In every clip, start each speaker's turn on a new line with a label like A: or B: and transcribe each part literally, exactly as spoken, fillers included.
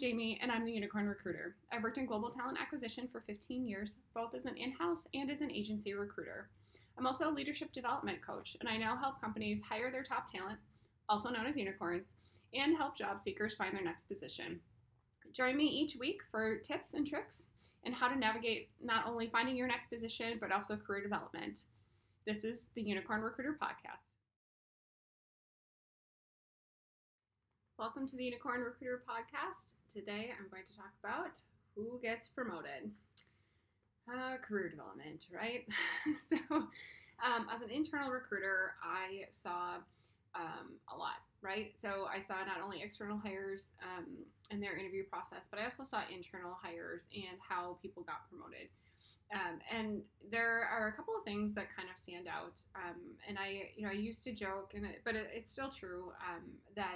A: Jamie, and I'm the Unicorn Recruiter. I've worked in global talent acquisition for fifteen years, both as an in-house and as an agency recruiter. I'm also a leadership development coach, and I now help companies hire their top talent, also known as unicorns, and help job seekers find their next position. Join me each week for tips and tricks and how to navigate not only finding your next position, but also career development. This is the Unicorn Recruiter Podcast. Welcome to the Unicorn Recruiter Podcast. Today I'm going to talk about who gets promoted. Uh, career development, right? so um, as an internal recruiter, I saw um, a lot, right? So I saw not only external hires um, and their interview process, but I also saw internal hires and how people got promoted. Um, and there are a couple of things that kind of stand out. Um, and I, you know, I used to joke, and it, but it, it's still true um, that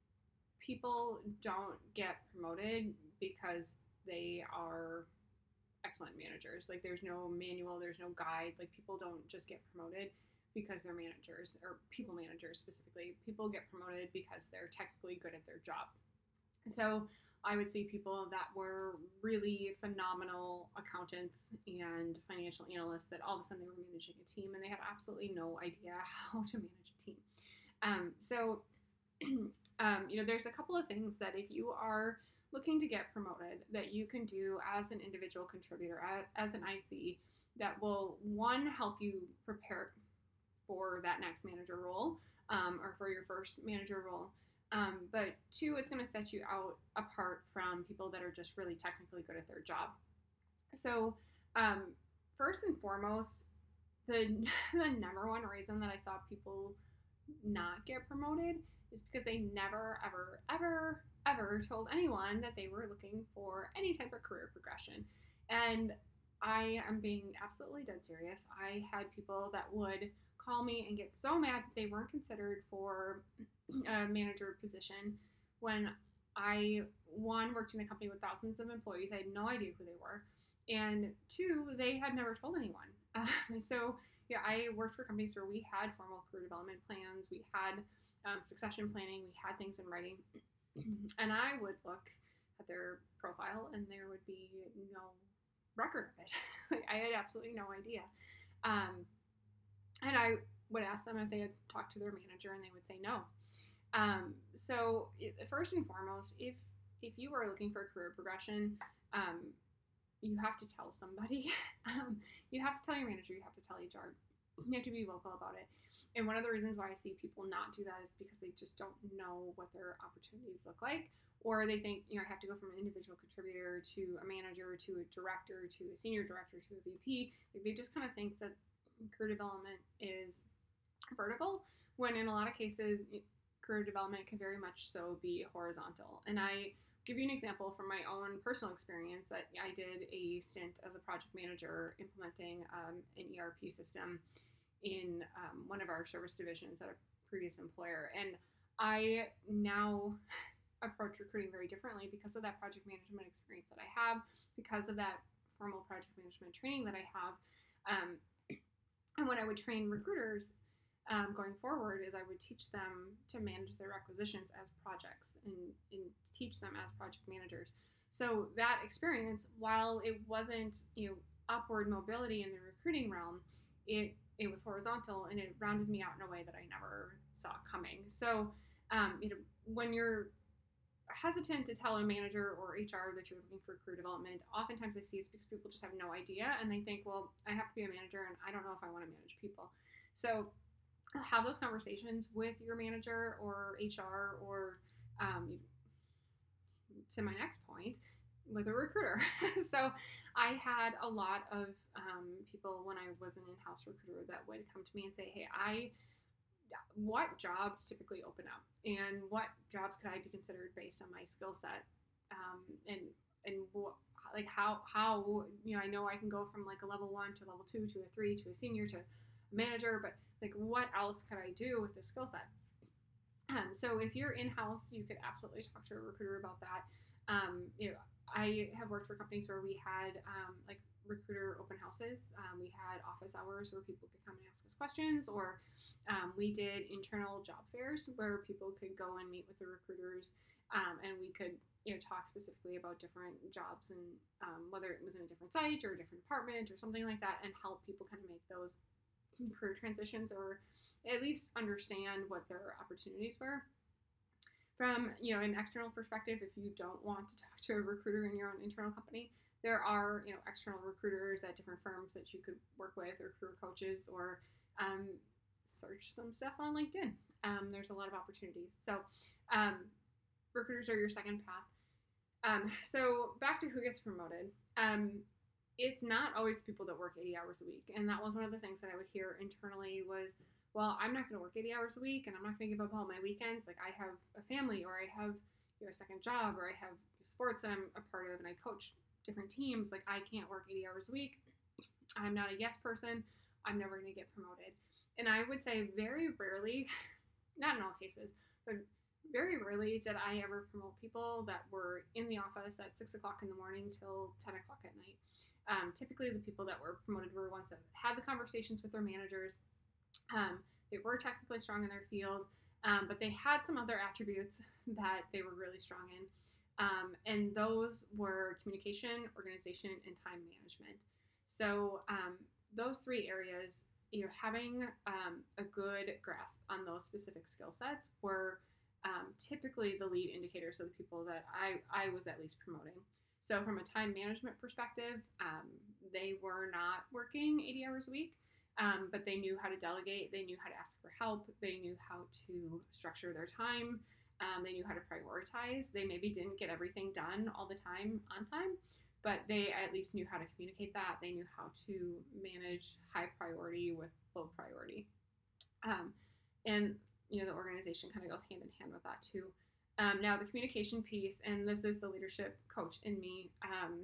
A: people don't get promoted because they are excellent managers. Like there's no manual, there's no guide. Like people don't just get promoted because they're managers or people managers specifically. People get promoted because they're technically good at their job. So I would see people that were really phenomenal accountants and financial analysts that all of a sudden they were managing a team and they had absolutely no idea how to manage a team. Um, so, um, you know, there's a couple of things that if you are looking to get promoted that you can do as an individual contributor, as, as an I C, that will, one, help you prepare for that next manager role um, or for your first manager role. Um, but two, it's going to set you out apart from people that are just really technically good at their job. So um, first and foremost, the, the number one reason that I saw people not get promoted is because they never, ever, ever, ever told anyone that they were looking for any type of career progression. And I am being absolutely dead serious. I had people that would call me and get so mad that they weren't considered for a manager position when I, one, worked in a company with thousands of employees. I had no idea who they were. And two, they had never told anyone. Uh, so yeah, I worked for companies where we had formal career development plans. We had um, succession planning. We had things in writing. And I would look at their profile and there would be no record of it. Like, I had absolutely no idea. Um, and I would ask them if they had talked to their manager and they would say no. Um, so it, first and foremost, if if you are looking for a career progression, um, you have to tell somebody. um, you have to tell your manager. You have to tell H R. You have to be vocal about it. And one of the reasons why I see people not do that is because they just don't know what their opportunities look like, or they think, you know, I have to go from an individual contributor to a manager to a director to a senior director to a V P. Like they just kind of think that career development is vertical, when in a lot of cases career development can very much so be horizontal. And I give you an example from my own personal experience that I did a stint as a project manager implementing um, an E R P system in um, one of our service divisions at a previous employer. And I now approach recruiting very differently because of that project management experience that I have, because of that formal project management training that I have. Um, and when I would train recruiters, Um, going forward is I would teach them to manage their requisitions as projects and, and teach them as project managers. So that experience, while it wasn't, you know, upward mobility in the recruiting realm, it it was horizontal and it rounded me out in a way that I never saw coming. So, um, you know, when you're hesitant to tell a manager or H R that you're looking for career development, oftentimes I see it's because people just have no idea and they think, well, I have to be a manager and I don't know if I want to manage people. So have those conversations with your manager or H R or um, to my next point, with a recruiter. So I had a lot of um, people when I was an in-house recruiter that would come to me and say, hey, I, what jobs typically open up and what jobs could I be considered based on my skill set? Um, and, and what, like how, how, you know, I know I can go from like a level one to a level two to a three to a senior to a manager, but like what else could I do with this skill set? Um, so if you're in-house, you could absolutely talk to a recruiter about that. Um, you know, I have worked for companies where we had um, like recruiter open houses. Um, we had office hours where people could come and ask us questions, or um, we did internal job fairs where people could go and meet with the recruiters um, and we could, you know, talk specifically about different jobs and um, whether it was in a different site or a different department or something like that, and help people kind of make those career transitions, or at least understand what their opportunities were. From, you know, an external perspective, if you don't want to talk to a recruiter in your own internal company, there are, you know, external recruiters at different firms that you could work with, or career coaches, or um, search some stuff on LinkedIn. Um, there's a lot of opportunities. So um, recruiters are your second path. Um, so back to who gets promoted. Um, it's not always the people that work eighty hours a week. And that was one of the things that I would hear internally was, well, I'm not going to work eighty hours a week, and I'm not going to give up all my weekends. Like, I have a family, or I have, you know, a second job, or I have sports that I'm a part of, and I coach different teams. Like, I can't work eighty hours a week. I'm not a yes person. I'm never going to get promoted. And I would say very rarely, not in all cases, but very rarely did I ever promote people that were in the office at six o'clock in the morning till ten o'clock at night. Um, typically, the people that were promoted were ones that had the conversations with their managers. Um, they were technically strong in their field, um, but they had some other attributes that they were really strong in. Um, and those were communication, organization, and time management. So um, those three areas, you know, having um, a good grasp on those specific skill sets were um, typically the lead indicators of the people that I, I was at least promoting. So from a time management perspective, um, they were not working eighty hours a week, um, but they knew how to delegate. They knew how to ask for help. They knew how to structure their time. Um, they knew how to prioritize. They maybe didn't get everything done all the time on time, but they at least knew how to communicate that. They knew how to manage high priority with low priority. Um, and, you know, the organization kind of goes hand in hand with that too. Um, now, the communication piece, and this is the leadership coach in me, um,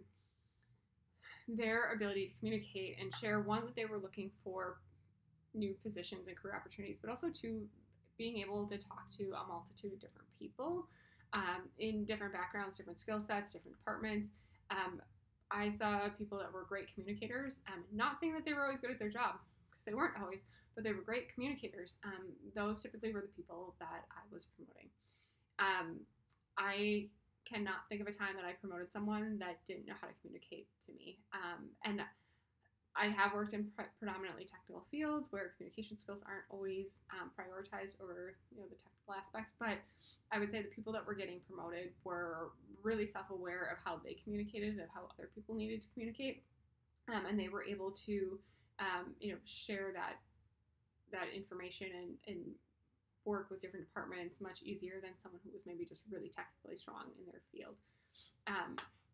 A: their ability to communicate and share, one, that they were looking for new positions and career opportunities, but also to being able to talk to a multitude of different people um, in different backgrounds, different skill sets, different departments. Um, I saw people that were great communicators, um, not saying that they were always good at their job, because they weren't always, but they were great communicators. Um, those typically were the people that I was promoting. Um, I cannot think of a time that I promoted someone that didn't know how to communicate to me. Um, and I have worked in pre- predominantly technical fields where communication skills aren't always um, prioritized over, you know, the technical aspects. But I would say the people that were getting promoted were really self-aware of how they communicated, of how other people needed to communicate, um, and they were able to, um, you know, share that that information and, and work with different departments much easier than someone who was maybe just really technically strong in their field. Um,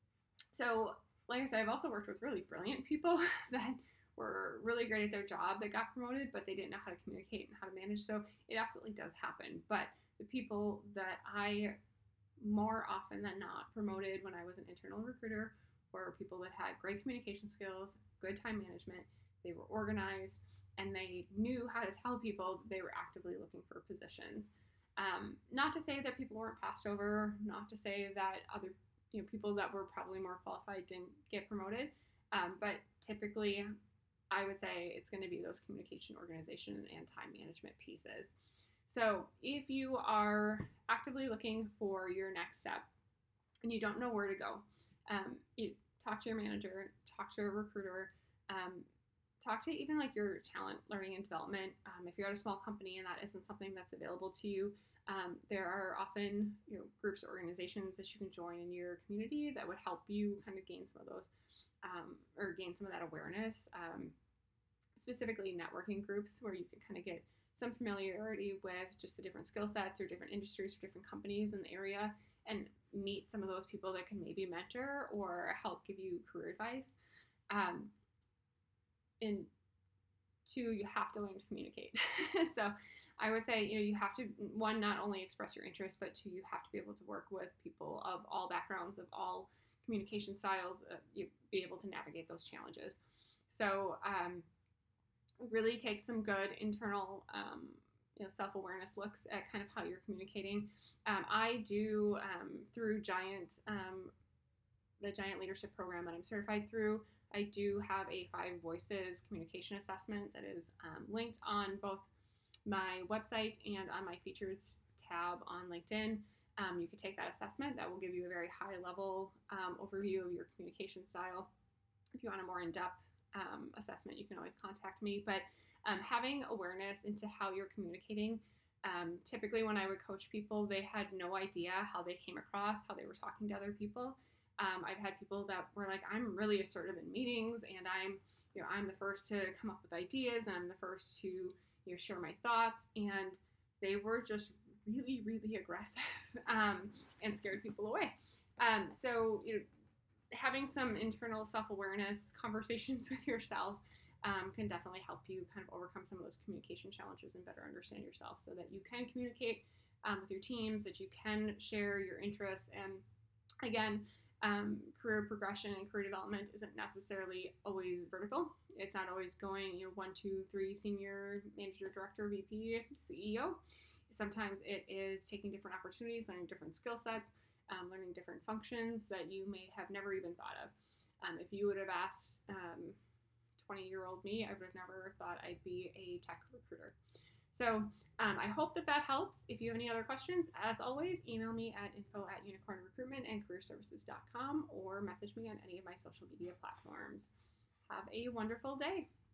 A: so, like I said, I've also worked with really brilliant people that were really great at their job that got promoted, but they didn't know how to communicate and how to manage. So it absolutely does happen. But the people that I more often than not promoted when I was an internal recruiter were people that had great communication skills, good time management, they were organized, and they knew how to tell people that they were actively looking for positions. Um, not to say that people weren't passed over, not to say that other, you know, people that were probably more qualified didn't get promoted, um, but typically I would say it's going to be those communication, organization, and time management pieces. So if you are actively looking for your next step and you don't know where to go, um, you talk to your manager, talk to a recruiter, um, talk to even like your talent learning and development. Um, if you're at a small company and that isn't something that's available to you, um, there are often, you know, groups or organizations that you can join in your community that would help you kind of gain some of those um, or gain some of that awareness. Um, specifically networking groups where you can kind of get some familiarity with just the different skill sets or different industries or different companies in the area, and meet some of those people that can maybe mentor or help give you career advice. Um, and two, you have to learn to communicate. So I would say, you know, you have to, one, not only express your interest, but two, you have to be able to work with people of all backgrounds, of all communication styles, uh, you be able to navigate those challenges. So um, really take some good internal, um, you know, self-awareness looks at kind of how you're communicating. Um, I do um, through Giant, um, the Giant Leadership Program that I'm certified through, I do have a Five Voices communication assessment that is um, linked on both my website and on my features tab on LinkedIn. Um, you could take that assessment. That will give you a very high level um, overview of your communication style. If you want a more in-depth um, assessment, you can always contact me. But um, having awareness into how you're communicating, um, typically when I would coach people, they had no idea how they came across, how they were talking to other people. Um, I've had people that were like, I'm really assertive in meetings, and I'm, you know, I'm the first to come up with ideas, and I'm the first to, you know, share my thoughts, and they were just really, really aggressive um, and scared people away. Um, so, you know, having some internal self-awareness conversations with yourself um, can definitely help you kind of overcome some of those communication challenges and better understand yourself, so that you can communicate um, with your teams, that you can share your interests. And again, um, career progression and career development isn't necessarily always vertical. It's not always going, you know, one, two, three, senior manager, director, V P, C E O. Sometimes it is taking different opportunities, learning different skill sets, um, learning different functions that you may have never even thought of. Um, if you would have asked um, twenty-year-old me, I would have never thought I'd be a tech recruiter. So um, I hope that that helps. If you have any other questions, as always, email me at info at unicorn recruitment and career services dot com or message me on any of my social media platforms. Have a wonderful day.